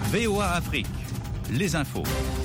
VOA Afrique, les infos.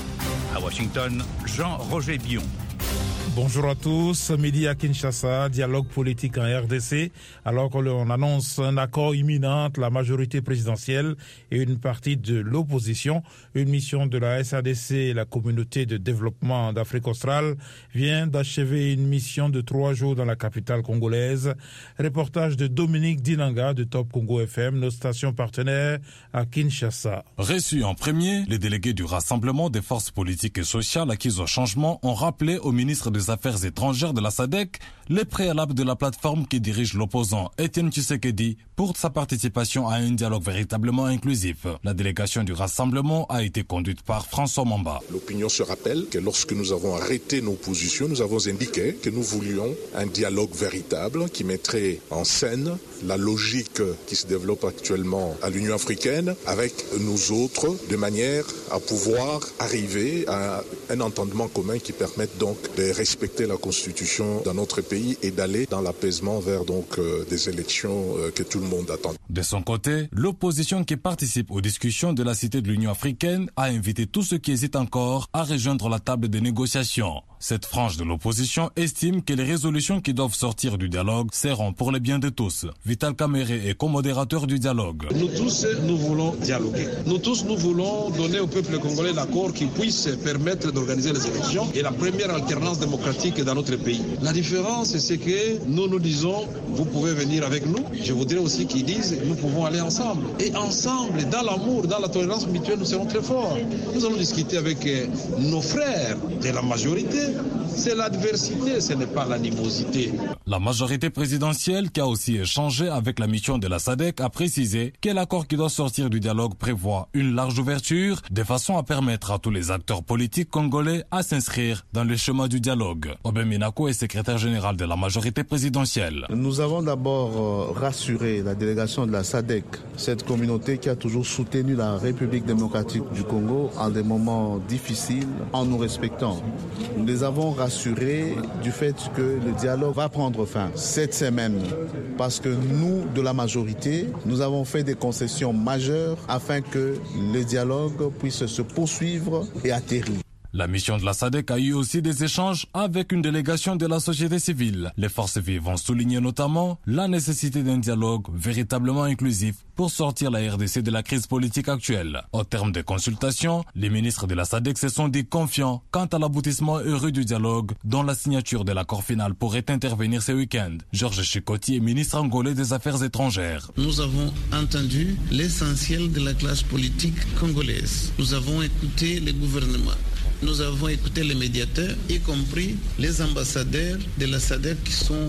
À Washington, Jean-Roger Bion. Bonjour à tous. Midi à Kinshasa, dialogue politique en RDC. Alors qu'on annonce un accord imminent entre la majorité présidentielle et une partie de l'opposition, une mission de la SADC et la communauté de développement d'Afrique australe vient d'achever une mission de 3 jours dans la capitale congolaise. Reportage de Dominique Dinanga de Top Congo FM, nos stations partenaires à Kinshasa. Reçus en premier, les délégués du Rassemblement des forces politiques et sociales acquises au changement ont rappelé au ministre des Affaires étrangères de la SADC les préalables de la plateforme qui dirige l'opposant Étienne Tshisekedi pour sa participation à un dialogue véritablement inclusif. La délégation du Rassemblement a été conduite par François Mamba. L'opinion se rappelle que lorsque nous avons arrêté nos positions, nous avons indiqué que nous voulions un dialogue véritable qui mettrait en scène la logique qui se développe actuellement à l'Union africaine avec nous autres, de manière à pouvoir arriver à un entendement commun qui permette donc de respecter la Constitution dans notre pays et d'aller dans l'apaisement vers des élections que tout le monde attend. De son côté, l'opposition qui participe aux discussions de la Cité de l'Union africaine a invité tous ceux qui hésitent encore à rejoindre la table des négociations. Cette frange de l'opposition estime que les résolutions qui doivent sortir du dialogue seront pour le bien de tous. Vital Kamere est co-modérateur du dialogue. Nous tous, nous voulons dialoguer. Nous tous, nous voulons donner au peuple congolais l'accord qui puisse permettre d'organiser les élections et la première alternance démocratique dans notre pays. La différence, c'est que nous disons, vous pouvez venir avec nous. Je voudrais aussi qu'ils disent, nous pouvons aller ensemble. Et ensemble, dans l'amour, dans la tolérance mutuelle, nous serons très forts. Nous allons discuter avec nos frères de la majorité. C'est l'adversité, ce n'est pas l'animosité. La majorité présidentielle, qui a aussi échangé avec la mission de la SADC, a précisé que l'accord qui doit sortir du dialogue prévoit une large ouverture, de façon à permettre à tous les acteurs politiques congolais à s'inscrire dans le chemin du dialogue. Obem Minako est secrétaire général de la majorité présidentielle. Nous avons d'abord rassuré la délégation de la SADC, cette communauté qui a toujours soutenu la République démocratique du Congo en des moments difficiles, en nous respectant. Nous les avons rassurés du fait que le dialogue va prendre fin cette semaine parce que nous, de la majorité, nous avons fait des concessions majeures afin que le dialogue puisse se poursuivre et atterrir. La mission de la SADC a eu aussi des échanges avec une délégation de la société civile. Les forces vives ont souligné notamment la nécessité d'un dialogue véritablement inclusif pour sortir la RDC de la crise politique actuelle. Au terme des consultations, les ministres de la SADC se sont dit confiants quant à l'aboutissement heureux du dialogue, dont la signature de l'accord final pourrait intervenir ce week-end. Georges Chikoti est ministre angolais des Affaires étrangères. Nous avons entendu l'essentiel de la classe politique congolaise. Nous avons écouté les gouvernements. Nous avons écouté les médiateurs, y compris les ambassadeurs de la SADC qui sont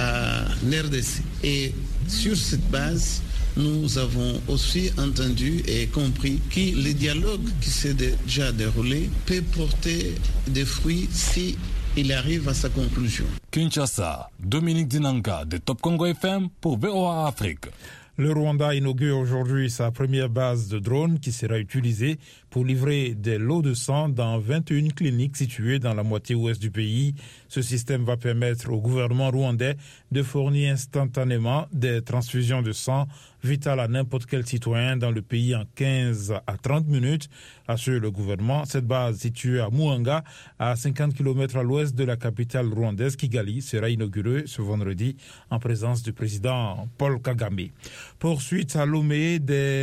à RDC. Et sur cette base, nous avons aussi entendu et compris que le dialogue qui s'est déjà déroulé peut porter des fruits si il arrive à sa conclusion. Kinshasa, Dominique Dinanga de Top Congo FM pour VOA Afrique. Le Rwanda inaugure aujourd'hui sa première base de drones qui sera utilisée pour livrer des lots de sang dans 21 cliniques situées dans la moitié ouest du pays. Ce système va permettre au gouvernement rwandais de fournir instantanément des transfusions de sang vitales à n'importe quel citoyen dans le pays en 15 à 30 minutes, assure le gouvernement. Cette base située à Muhanga, à 50 km à l'ouest de la capitale rwandaise Kigali, sera inaugurée ce vendredi en présence du président Paul Kagame. Poursuite à Lomé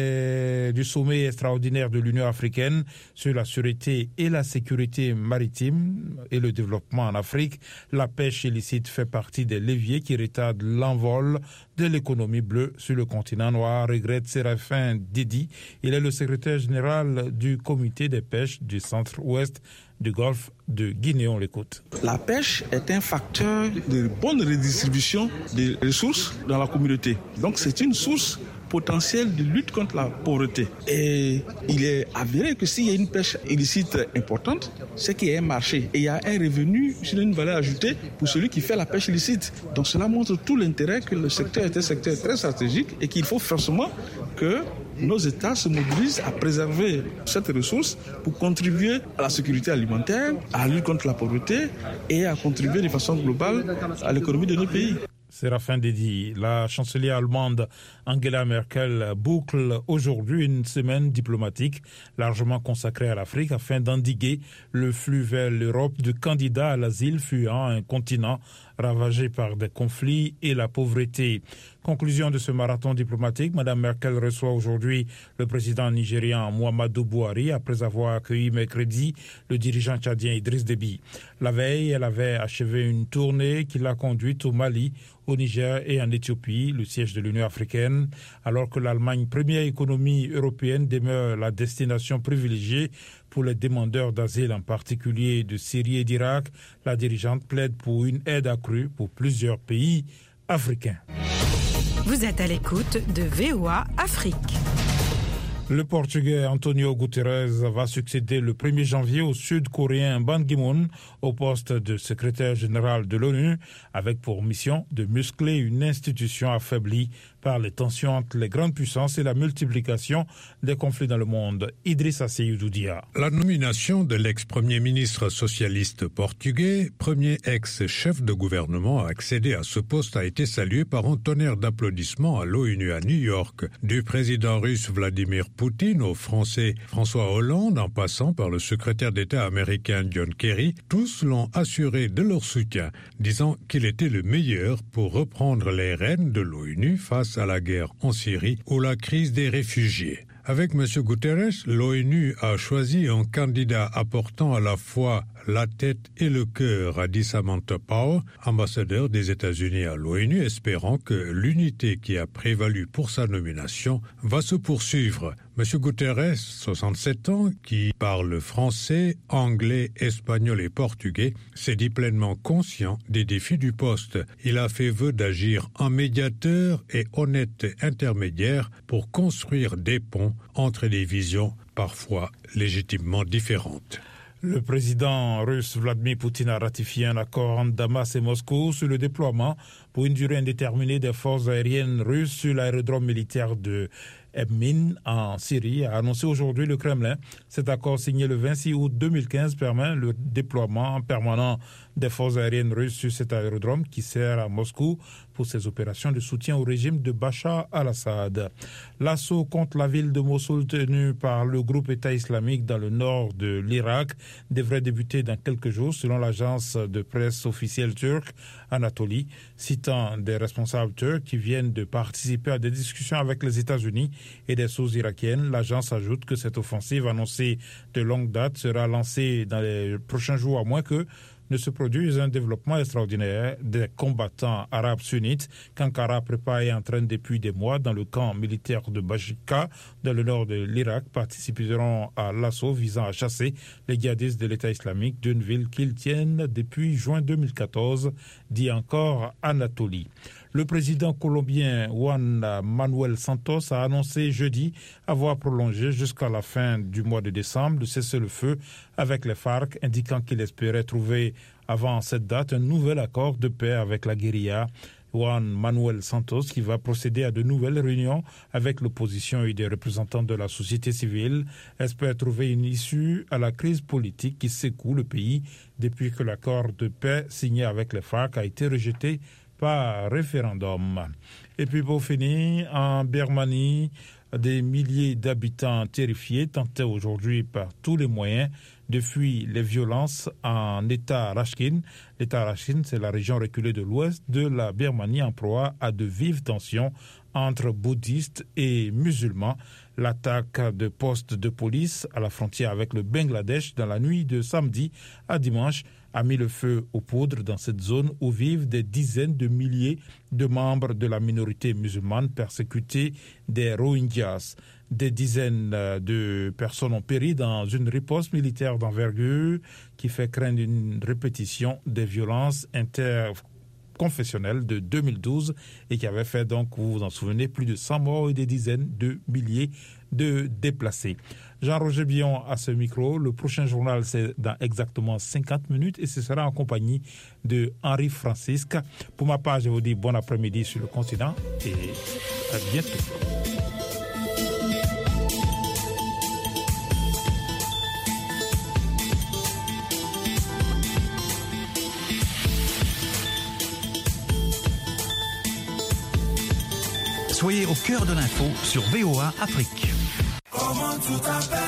du sommet extraordinaire de l'Union africaine sur la sûreté et la sécurité maritime et le développement en Afrique. La pêche illicite fait partie des leviers qui retardent l'envol de l'économie bleue sur le continent noir, regrette Séraphin Didi. Il est le secrétaire général du comité des pêches du centre-ouest du golfe de Guinée. On l'écoute. La pêche est un facteur de bonne redistribution des ressources dans la communauté. Donc c'est une source potentielle de lutte contre la pauvreté. Et il est avéré que s'il y a une pêche illicite importante, c'est qu'il y a un marché. Et il y a un revenu sur une valeur ajoutée pour celui qui fait la pêche illicite. Donc cela montre tout l'intérêt que le secteur est un secteur très stratégique et qu'il faut forcément que nos États se mobilisent à préserver cette ressource pour contribuer à la sécurité alimentaire, à la lutte contre la pauvreté et à contribuer de façon globale à l'économie de nos pays. Séraphin Dédi. La chancelière allemande Angela Merkel boucle aujourd'hui une semaine diplomatique largement consacrée à l'Afrique afin d'endiguer le flux vers l'Europe de candidats à l'asile fuyant un continent ravagé par des conflits et la pauvreté. Conclusion de ce marathon diplomatique, Mme Merkel reçoit aujourd'hui le président nigérian Muhammadu Buhari après avoir accueilli mercredi le dirigeant tchadien Idriss Déby. La veille, elle avait achevé une tournée qui l'a conduite au Mali, au Niger et en Éthiopie, le siège de l'Union africaine, alors que l'Allemagne, première économie européenne, demeure la destination privilégiée pour les demandeurs d'asile, en particulier de Syrie et d'Irak. La dirigeante plaide pour une aide accrue pour plusieurs pays africains. Vous êtes à l'écoute de VOA Afrique. Le Portugais Antonio Guterres va succéder le 1er janvier au Sud-Coréen Ban Ki-moon au poste de secrétaire général de l'ONU, avec pour mission de muscler une institution affaiblie par les tensions entre les grandes puissances et la multiplication des conflits dans le monde. Idrissa Seydou Dia. La nomination de l'ex-premier ministre socialiste portugais, premier ex-chef de gouvernement à accéder à ce poste, a été saluée par un tonnerre d'applaudissements à l'ONU à New York. Du président russe Vladimir Poutine au français François Hollande, en passant par le secrétaire d'État américain John Kerry, tous l'ont assuré de leur soutien, disant qu'il était le meilleur pour reprendre les rênes de l'ONU face à la guerre en Syrie ou la crise des réfugiés. Avec M. Guterres, l'ONU a choisi un candidat apportant à la fois la tête et le cœur, a dit Samantha Power, ambassadeur des États-Unis à l'ONU, espérant que l'unité qui a prévalu pour sa nomination va se poursuivre. M. Guterres, 67 ans, qui parle français, anglais, espagnol et portugais, s'est dit pleinement conscient des défis du poste. Il a fait vœu d'agir en médiateur et honnête intermédiaire pour construire des ponts entre des visions parfois légitimement différentes. Le président russe Vladimir Poutine a ratifié un accord entre Damas et Moscou sur le déploiement pour une durée indéterminée des forces aériennes russes sur l'aérodrome militaire de Ebmin en Syrie, a annoncé aujourd'hui le Kremlin. Cet accord signé le 26 août 2015 permet le déploiement permanent des forces aériennes russes sur cet aérodrome qui sert à Moscou pour ses opérations de soutien au régime de Bachar al-Assad. L'assaut contre la ville de Mossoul tenu par le groupe État islamique dans le nord de l'Irak devrait débuter dans quelques jours, selon l'agence de presse officielle turque Anatolie, citant des responsables turcs qui viennent de participer à des discussions avec les États-Unis et des sources irakiennes. L'agence ajoute que cette offensive annoncée de longue date sera lancée dans les prochains jours, à moins que ne se produise un développement extraordinaire des combattants arabes sunnites qu'Ankara prépare et entraîne depuis des mois dans le camp militaire de Bajika, dans le nord de l'Irak, participeront à l'assaut visant à chasser les djihadistes de l'État islamique d'une ville qu'ils tiennent depuis juin 2014, dit encore Anatolie. Le président colombien Juan Manuel Santos a annoncé jeudi avoir prolongé jusqu'à la fin du mois de décembre le cessez-le-feu avec les FARC, indiquant qu'il espérait trouver avant cette date un nouvel accord de paix avec la guérilla. Juan Manuel Santos, qui va procéder à de nouvelles réunions avec l'opposition et des représentants de la société civile, espère trouver une issue à la crise politique qui secoue le pays depuis que l'accord de paix signé avec les FARC a été rejeté par référendum. Et puis pour finir, en Birmanie, des milliers d'habitants terrifiés tentaient aujourd'hui par tous les moyens de fuir les violences en État Rakhine. L'État Rakhine, c'est la région reculée de l'ouest de la Birmanie en proie à de vives tensions entre bouddhistes et musulmans. L'attaque de postes de police à la frontière avec le Bangladesh dans la nuit de samedi à dimanche a mis le feu aux poudres dans cette zone où vivent des dizaines de milliers de membres de la minorité musulmane persécutée des Rohingyas. Des dizaines de personnes ont péri dans une riposte militaire d'envergure qui fait craindre une répétition des violences interconfessionnelles de 2012 et qui avait fait donc, vous vous en souvenez, plus de 100 morts et des dizaines de milliers de déplacés. Jean-Roger Billon à ce micro. Le prochain journal, c'est dans exactement 50 minutes et ce sera en compagnie de Henri Francisque. Pour ma part, je vous dis bon après-midi sur le continent et à bientôt. Soyez au cœur de l'info sur VOA Afrique.